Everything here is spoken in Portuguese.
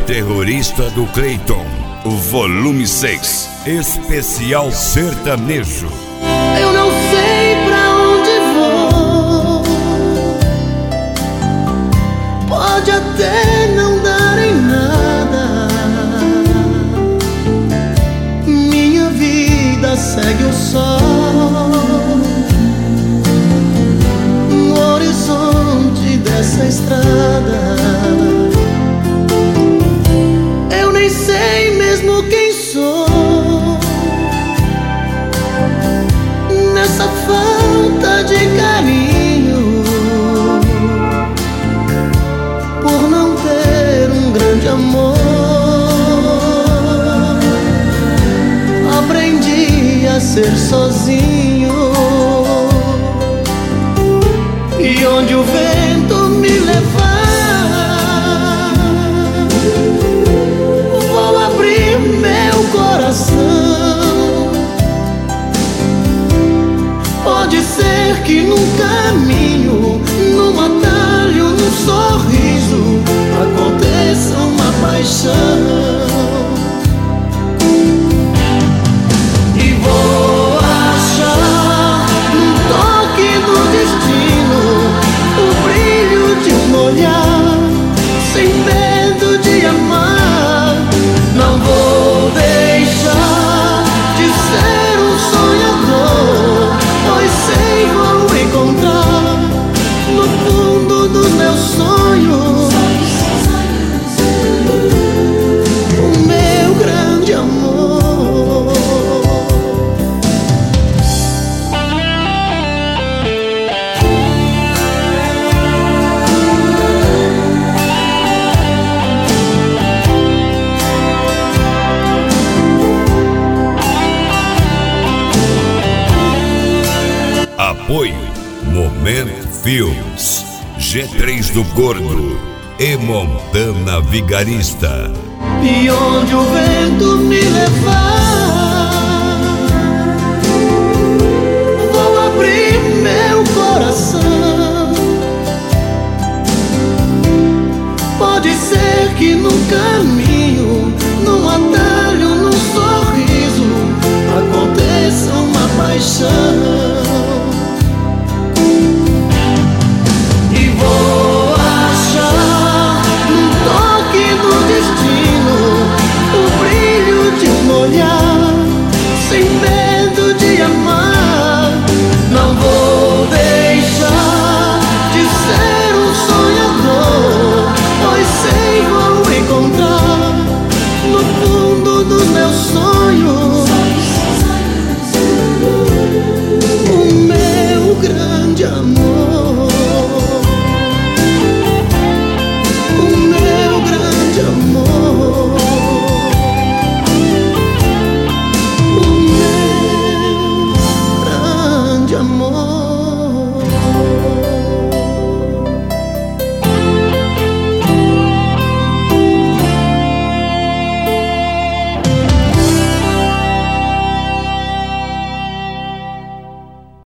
Terrorista do Cleiton, volume 6, especial sertanejo. Eu não sei pra onde vou, pode até não dar em nada. Minha vida segue o sol no horizonte dessa estrada. Eu nem sei mesmo quem sou nessa falta de carinho, por não ter um grande amor. Aprendi a ser sozinho, e onde o vento me levar, vou abrir meu coração. Pode ser que num caminho, num atalho, num sorriso, aconteça uma paixão. E vou achar um toque do destino, o brilho de um olhar, sem medo de amar. Não vou deixar de ser um sonhador, pois sei vou encontrar no fundo dos meus sonhos o meu grande amor. Apoio Momento Filmes, G3 do Gordo e Montana Vigarista. E onde o vento me levar, vou abrir meu coração. Pode ser que num caminho, num atalho, num sorriso, aconteça uma paixão.